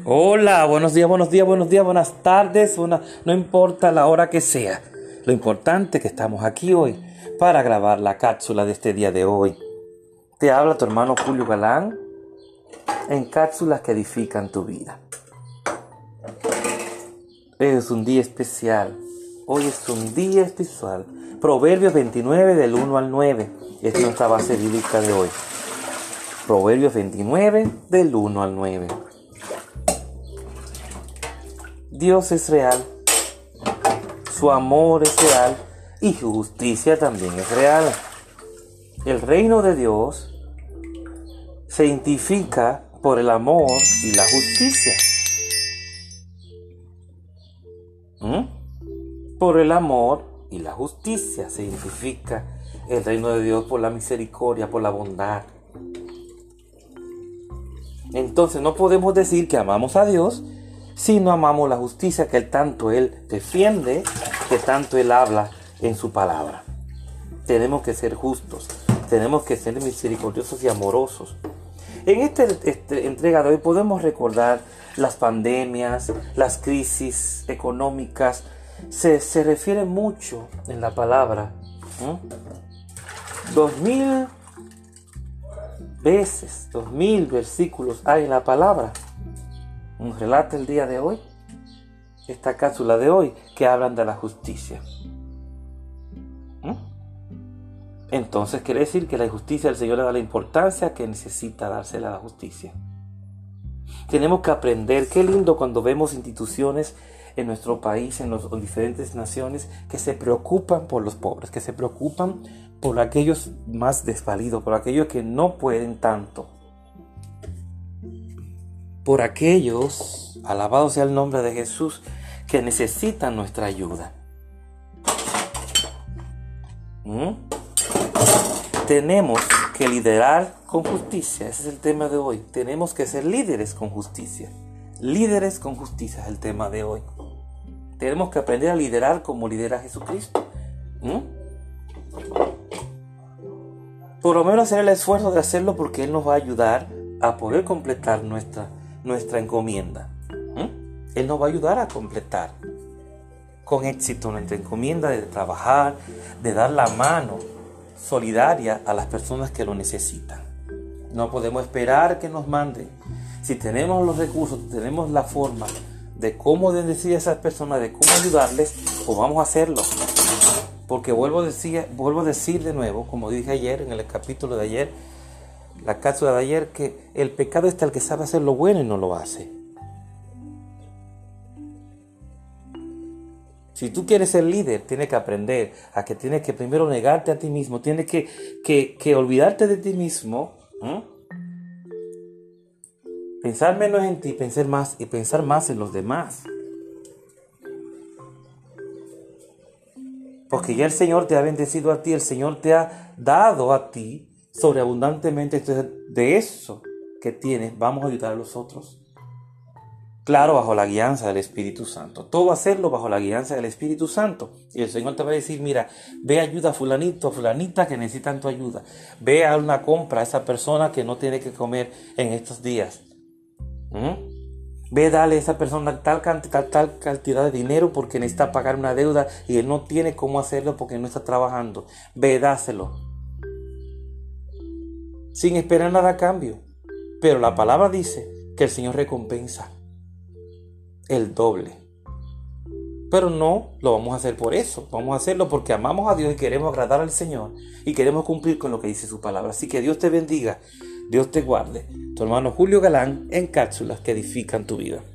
Hola, buenos días, buenas tardes, no importa la hora que sea. Lo importante es que estamos aquí hoy para grabar la cápsula de este día de hoy. Te habla tu hermano Julio Galán en cápsulas que edifican tu vida. Es un día especial. Hoy es un día especial. Proverbios 29 del 1 al 9 es nuestra base bíblica de hoy. Proverbios 29 del 1 al 9. Dios es real, su amor es real y su justicia también es real. El reino de Dios se identifica por el amor y la justicia. Por el amor y la justicia se identifica el reino de Dios, por la misericordia, por la bondad. Entonces no podemos decir que amamos a Dios si no amamos la justicia que tanto Él defiende, que tanto Él habla en su palabra. Tenemos que ser justos, tenemos que ser misericordiosos y amorosos. En esta entrega de hoy podemos recordar las pandemias, las crisis económicas. Se refiere mucho en la palabra. 2000 veces, 2000 versículos hay en la palabra. Nos relata el día de hoy, esta cápsula de hoy, que hablan de la justicia. Entonces quiere decir que la justicia del Señor le da la importancia que necesita dársela a la justicia. Tenemos que aprender, qué lindo cuando vemos instituciones en nuestro país, en las diferentes naciones, que se preocupan por los pobres, que se preocupan por aquellos más desvalidos, por aquellos que no pueden tanto. Por aquellos, alabado sea el nombre de Jesús, que necesitan nuestra ayuda. Tenemos que liderar con justicia. Ese es el tema de hoy. Tenemos que ser líderes con justicia. Líderes con justicia es el tema de hoy. Tenemos que aprender a liderar como lidera Jesucristo. Por lo menos hacer el esfuerzo de hacerlo, porque Él nos va a ayudar a poder completar nuestra encomienda. Él nos va a ayudar a completar con éxito nuestra encomienda de trabajar, de dar la mano solidaria a las personas que lo necesitan. No podemos esperar que nos manden. Si tenemos los recursos, tenemos la forma de cómo decir a esas personas, de cómo ayudarles, pues vamos a hacerlo. Porque vuelvo a decir de nuevo, como dije ayer en el capítulo de ayer, la cápsula de ayer, que el pecado está el que sabe hacer lo bueno y no lo hace. Si tú quieres ser líder, tienes que aprender a que tienes que primero negarte a ti mismo, tienes que olvidarte de ti mismo, pensar menos en ti, pensar más en los demás. Porque ya el Señor te ha bendecido a ti, el Señor te ha dado a ti sobreabundantemente. Entonces, de eso que tienes, vamos a ayudar a los otros. Claro, bajo la guianza del Espíritu Santo. Todo hacerlo bajo la guianza del Espíritu Santo. Y el Señor te va a decir, mira, ve ayuda a fulanito, a fulanita que necesitan tu ayuda. Ve a una compra a esa persona que no tiene que comer en estos días. Ve, dale a esa persona tal cantidad de dinero porque necesita pagar una deuda y él no tiene cómo hacerlo porque no está trabajando. Ve, dáselo. Sin esperar nada a cambio. Pero la palabra dice que el Señor recompensa el doble. Pero no lo vamos a hacer por eso. Vamos a hacerlo porque amamos a Dios y queremos agradar al Señor y queremos cumplir con lo que dice su palabra. Así que Dios te bendiga, Dios te guarde. Tu hermano Julio Galán en cápsulas que edifican tu vida.